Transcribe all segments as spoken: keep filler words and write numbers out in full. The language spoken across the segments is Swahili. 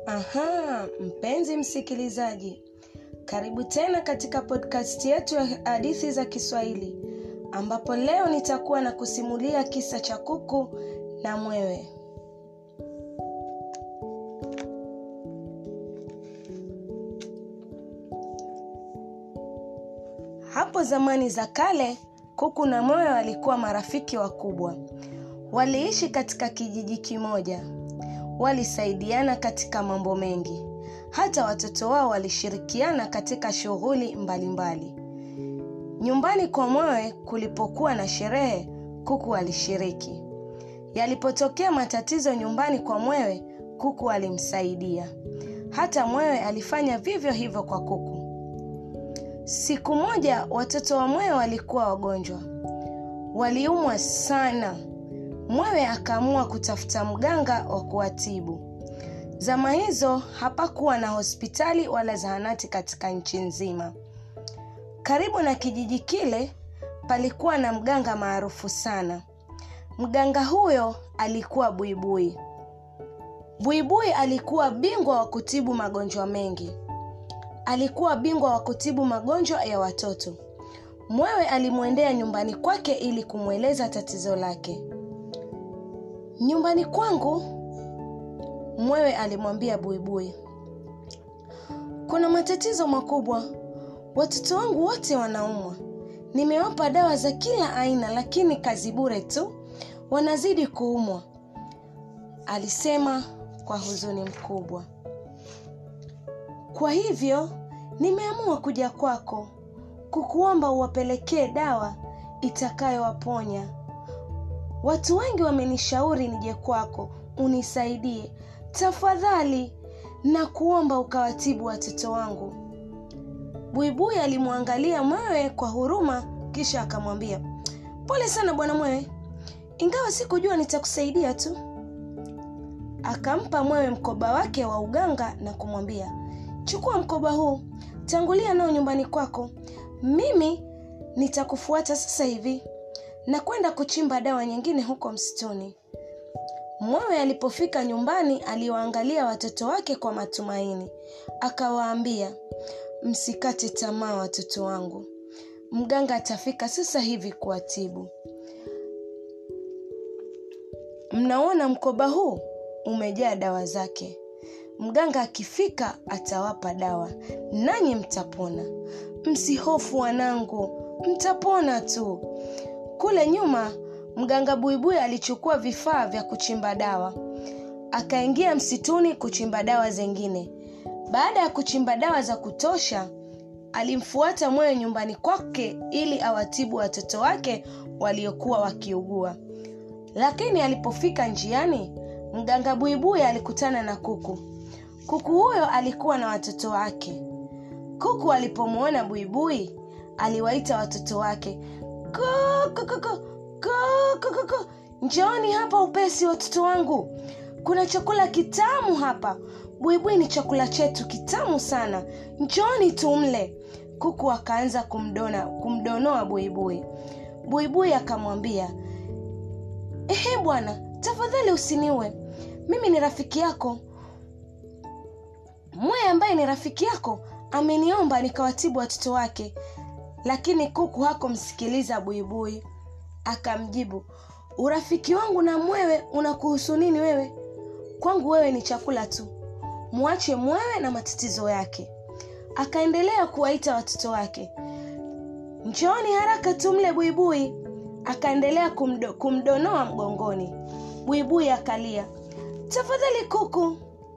Aha, mpenzi msikilizaji. Karibu tena katika podcast yetu ya hadithi za Kiswahili, ambapo leo nitakuwa na kusimulia kisa cha kuku na mwewe. Hapo zamani za kale, kuku na mwewe walikuwa marafiki wakubwa. Waliishi katika kijiji kimoja. Walisaidiana katika mambo mengi. Hata watoto wao walishirikiana katika shughuli mbalimbali. Nyumbani kwa mwewe kulipokuwa na sherehe, kuku alishiriki. Yalipotokea matatizo nyumbani kwa mwewe, kuku alimsaidia. Hata mwewe alifanya vivyo hivyo kwa kuku. Siku moja watoto wa mwewe walikuwa wagonjwa. Waliumwa sana. Mwewe akaamua kutafuta mganga wa kuwatibu. Zama hizo hapakuwa na hospitali wala zahanati katika nchi nzima. Karibu na kijiji kile palikuwa na mganga maarufu sana. Mganga huyo alikuwa Buibui. Buibui alikuwa bingwa wa kutibu magonjwa mengi. Alikuwa bingwa wa kutibu magonjwa ya watoto. Mwewe alimwendea nyumbani kwake ili kumweleza tatizo lake. Nyumbani kwangu, mwewe alimwambia Buibui, kuna matatizo makubwa. Watoto wangu wote wanaumwa. Nimewapa dawa za kila aina, lakini kazi bure tu. Wanazidi kuumwa, alisema kwa huzuni mkubwa. Kwa hivyo, nimeamua kuja kwako kukuomba uwapelekee dawa itakayowaponya. Watu wengi wamenishauri nije kwako unisaidie. Tafadhali na kuomba ukawatibu watoto wangu. Buibui alimwangalia mwewe kwa huruma, kisha akamwambia, pole sana bwana mwewe, ingawa sikujua nitakusaidia tu. Akampa mwewe mkoba wake wa uganga na kumwambia, chukua mkoba huu, tangulia nao nyumbani kwako. Mimi nitakufuata sasa hivi na kwenda kuchimba dawa nyingine huko msituni. Mwewe alipofika nyumbani aliwaangalia watoto wake kwa matumaini. Akawaambia, msikate tamaa watoto wangu. Mganga atafika sasa hivi kuwatibu. Mnaona mkoba huu umejaa dawa zake. Mganga akifika atawapa dawa, nanyi mtapona. Msihofu wanangu, mtapona tu. Kule nyuma, mganga Buibui alichukua vifaa vya kuchimba dawa. Akaingia msituni kuchimba dawa zingine. Baada ya kuchimba dawa za kutosha, alimfuata mwewe nyumbani kwake ili awatibu watoto wake waliokuwa wakiugua. Lakini alipofika njiani, mganga Buibui alikutana na kuku. Kuku huyo alikuwa na watoto wake. Kuku alipomuona Buibui, aliwaita watoto wake, Kuku, kuku, kuku, kuku, njooni hapa upesi watoto wangu. Kuna chakula kitamu hapa. Buibui ni chakula chetu kitamu sana. Njooni tumle. Kuku akaanza kumdona, kumdonoa Buibui. Buibui akamwambia, ehe bwana, tafadhali usiniue. Mimi ni rafiki yako. Mwewe ambaye ni rafiki yako ameniomba nikawatibu watoto wake. Lakini kuku hakumsikiliza Buibui. Akamjibu, urafiki wangu na mwewe unakuhusu nini wewe? Kwangu wewe ni chakula tu. Muache mwewe na matatizo yake. Akaendelea kuwaita watoto wake, njooni haraka tumle Buibui. Akaendelea kumdo, kumdonoa mgongoni. Buibui akalia, tafadhali kuku,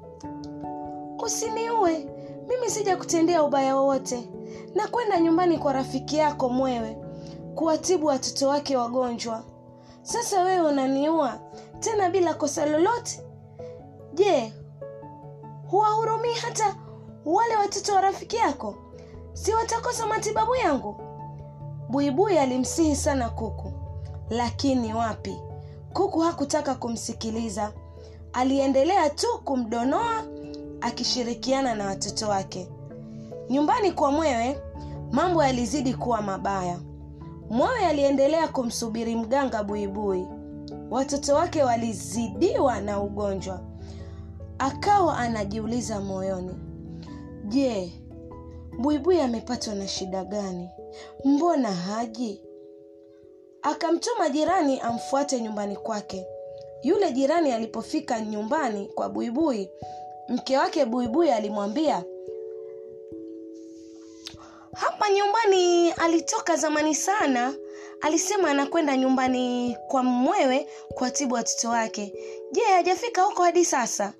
usiniue. Mimi sija kutendea ubaya wowote. Na kwenda nyumbani kwa rafiki yako mwewe kuwatibu watoto wake wagonjwa. Sasa wewe unaniua tena bila kosa lolote. Je, huwahurumii hata wale watoto wa rafiki yako? Si watakosa matibabu yangu? Buibui alimsihi sana kuku, lakini wapi, kuku hakutaka kumsikiliza. Aliendelea tu kumdonoa akishirikiana na watoto wake. Nyumbani kwa mwewe mambo yalizidi kuwa mabaya. Mwewe aliendelea kumsubiri mganga Buibui. Watoto wake walizidiwa na ugonjwa. Akawa anajiuliza moyoni, je, Buibui amepatwa na shida gani? Mbona haji? Akamtuma jirani amfuate nyumbani kwake. Yule jirani alipofika nyumbani kwa Buibui, mke wake Buibui alimwambia, hapa nyumbani alitoka zamani sana. Alisema anakwenda nyumbani kwa mwewe kuwatibu watoto wake. Je, hajafika huko hadi sasa?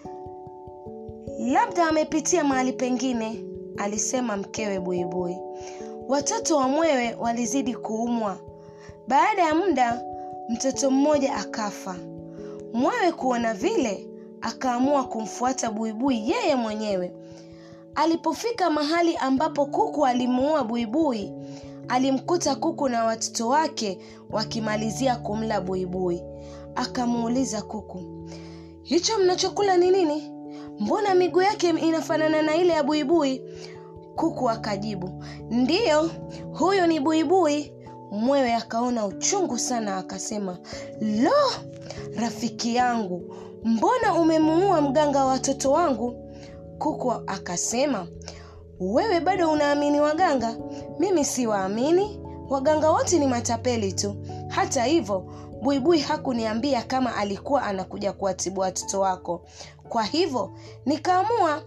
Labda amepitia mahali pengine, alisema mkewe Buibui. Watoto wa mwewe walizidi kuumwa. Baada ya muda, mtoto mmoja akafa. Mwewe kuona vile, akaamua kumfuata Buibui yeye mwenyewe. Alipofika mahali ambapo kuku alimuua Buibui, alimkuta kuku na watoto wake wakimalizia kumla Buibui. Akamuuliza kuku, hicho mnachokula ni nini? Mbona miguu yake inafanana na ile ya Buibui? Kuku akajibu, ndiyo, huyo ni Buibui. Mwewe akaona uchungu sana, akasema, lo, rafiki yangu, mbona umemuua mganga wa watoto wangu? Kuku akasema, wewe bado unaamini waganga? Mimi si waamini, waganga wote ni matapeli tu. Hata hivyo, Buibui hakuniambia kama alikuwa anakuja kuwatibu watoto wako. Kwa hivyo, nikaamua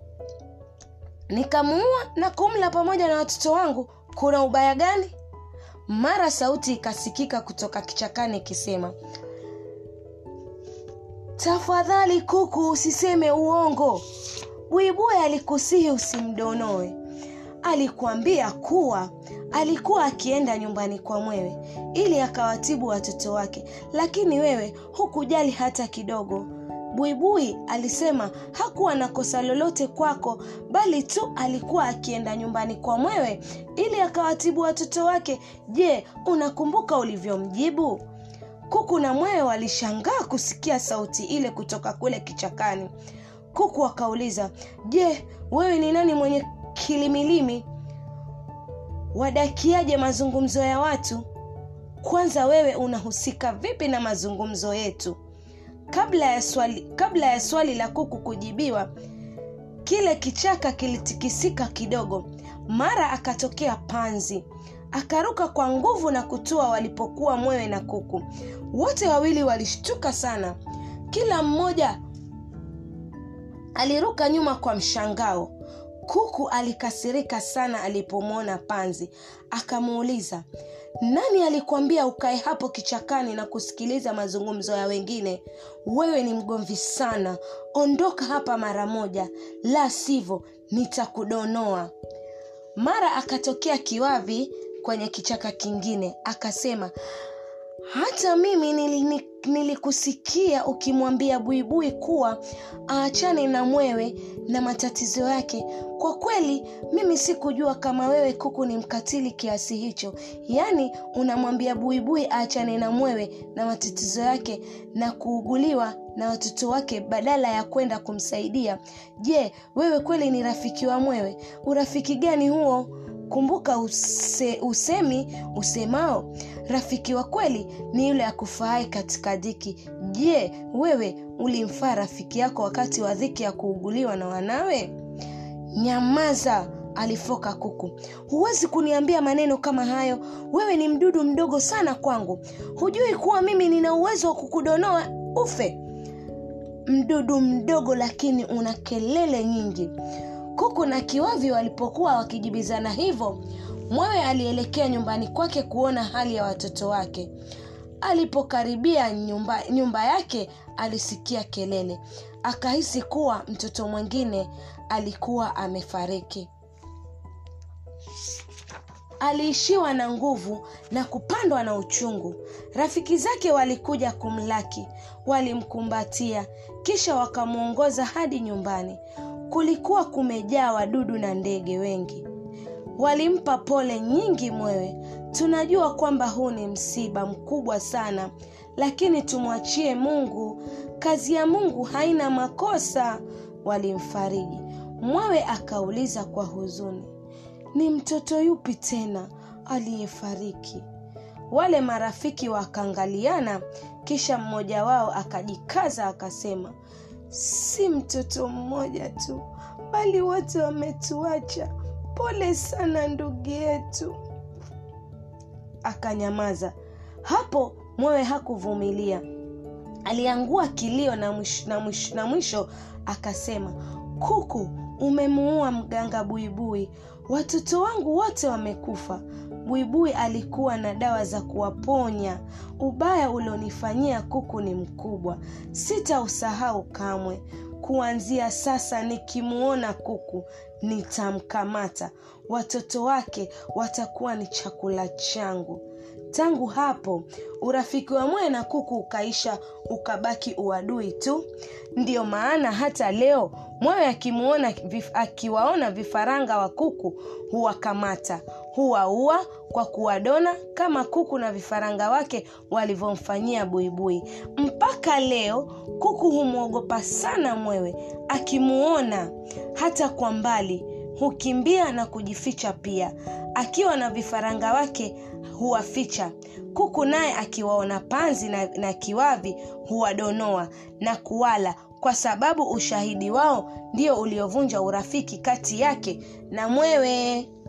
nikamuua na kumla pamoja na watoto wangu. Kuna ubaya gani? Mara sauti ikasikika kutoka kichakani ikisema, tafadhali kuku, usiseme uongo. Buibui alikusihi usimdonoe. Alikuambia kuwa alikuwa akienda nyumbani kwa mwewe ili akawatibu watoto wake, lakini wewe hukujali hata kidogo. Buibui alisema hakuwa na kosa lolote kwako, bali tu alikuwa akienda nyumbani kwa mwewe ili akawatibu watoto wake. Je, unakumbuka ulivyomjibu? Kuku na mwewe walishangaa kusikia sauti ile kutoka kule kichakani. Kuku akauliza, je, wewe ni nani mwenye kilimilimi? Wadakiaje mazungumzo ya watu? Kwanza wewe unahusika vipi na mazungumzo yetu? Kabla ya swali, kabla ya swali la kuku kujibiwa, kile kichaka kilitikisika kidogo. Mara akatokea panzi. Akaruka kwa nguvu na kutua walipokuwa mwewe na kuku. Wote wawili walishtuka sana. Kila mmoja aliruka nyuma kwa mshangao. Kuku alikasirika sana alipomwona panzi. Akamuuliza, nani alikuambia ukae hapo kichakani na kusikiliza mazungumzo ya wengine? Wewe ni mgomvi sana. Ondoka hapa mara moja, la sivyo nitakudonoa. Mara akatokea kiwavi kwenye kichaka kingine. Akasema, hata mimi nilikusikia ukimwambia Buibui kuwa aachane na mwewe na matatizo yake. Kwa kweli mimi sikujua kama wewe kuku ni mkatili kiasi hicho. Yaani unamwambia Buibui aachane na mwewe na matatizo yake na kuuguliwa na watoto wake badala ya kwenda kumsaidia. Je, wewe kweli ni rafiki wa mwewe? Urafiki gani huo? Kumbuka use, usemi usemao, rafiki wa kweli ni yule akufaaye katika dhiki. Je, wewe ulimfaa rafiki yako wakati wa dhiki ya kuuguliwa na wanawe? Nyamaza, alifoka kuku. Huwezi kuniambia maneno kama hayo. Wewe ni mdudu mdogo sana kwangu. Hujui kuwa mimi nina uwezo wa kukudonoa ufe? Mdudu mdogo lakini una kelele nyingi. Kuku na kiwavi walipokuwa wakijibizana hivyo, mwewe alielekea nyumbani kwake kuona hali ya watoto wake. Alipokaribia nyumba, nyumba yake alisikia kelele. Akahisi kuwa mtoto mwingine alikuwa amefariki. Aliishiwa na nguvu na kupandwa na uchungu. Rafiki zake walikuja kumlaki, walimkumbatia, kisha wakamuongoza hadi nyumbani. Kulikuwa kumejaa wadudu na ndege wengi. Walimpa pole nyingi mwewe. Tunajua kwamba huu ni msiba mkubwa sana, lakini tumwachie Mungu. Kazi ya Mungu haina makosa. Walimfariji. Mwewe akauliza kwa huzuni, ni mtoto yupi tena aliyefariki? Wale marafiki wakaangaliana, kisha mmoja wao akajikaza akasema, si mtoto mmoja tu, bali wote wametuacha. Pole sana ndugu yetu. Akanyamaza. Hapo Mwewe hakuvumilia. Aliangua kilio na mwisho, na mwisho, na mwisho akasema, kuku, umemuua mganga Buibui. Watoto wangu wote wamekufa. Buibui alikuwa na dawa za kuwaponya. Ubaya ulionifanyia kuku ni mkubwa. Sitausahau kamwe. Kuanzia sasa nikimuona kuku nitamkamata. Watoto wake watakuwa ni chakula changu. Tangu hapo urafiki wa Mwewe na kuku ukaisha, ukabaki uadui tu. Ndiyo maana hata leo Mwewe akimuona vif, akiwaona vifaranga wa kuku huwakamata, huwaua kwa kuwadona kama kuku na vifaranga wake walivyomfanyia Buibui. Mpaka leo kuku humuogopa sana Mwewe. Akimuona hata kwa mbali hukimbia na kujificha pia. Akiwa na vifaranga wake huwaficha. Kuku naye akiwaona panzi na, na kiwavi huwadonoa na kuwala, kwa sababu ushahidi wao ndio uliovunja urafiki kati yake na Mwewe.